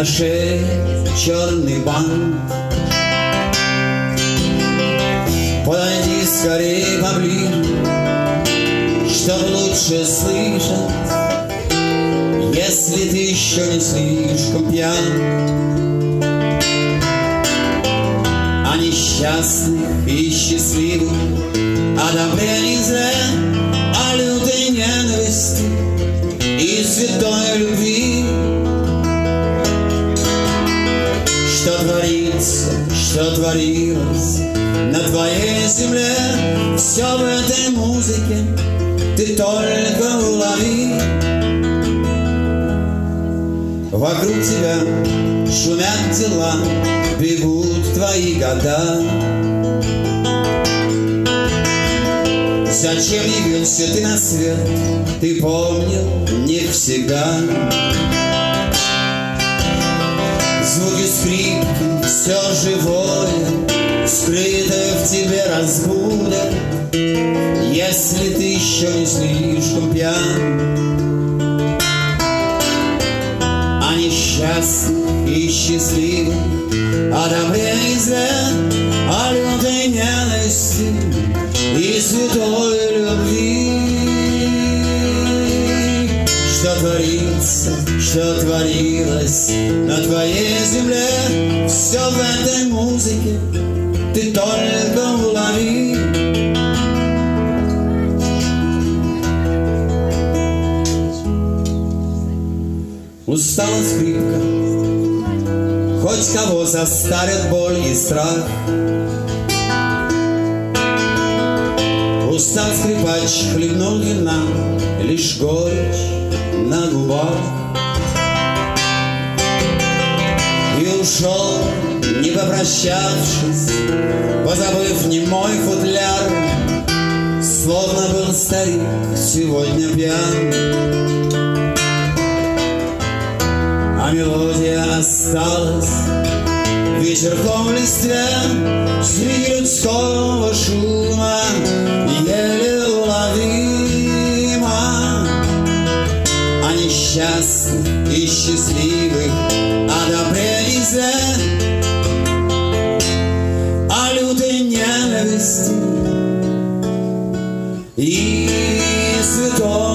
на шее черный бант. Подойди скорее поближе, чтоб лучше слышать, если ты еще не слишком пьян. А несчастных и счастливых одобрение зря, а лютой ненависти и святой любви. Что творится, что творилось на твоей земле, все в этой музыке ты только улови. Вокруг тебя шумят дела, бегут твои года. Зачем явился ты на свет, ты помнил не всегда. Звуки скрипки, все живое, скрытое в тебе разбудят, если ты еще не слишком пьян. А несчастных и счастливых одобрение зря, а лютой ненависти и святой любви. Что творится, что творилось на твоей земле, все в этой музыке ты только улови. Устала скрипка, хоть кого заставит боль и страх. Устал скрипач, хлебнул вина, лишь горечь на губах. И ушел, не попрощавшись, позабыв немой футляр, словно был старик сегодня пьян. А мелодия осталась вечерком в листве среди людского шума, еле уловима. А несчастных и счастливых одобрений зря, а лютой ненависти и святой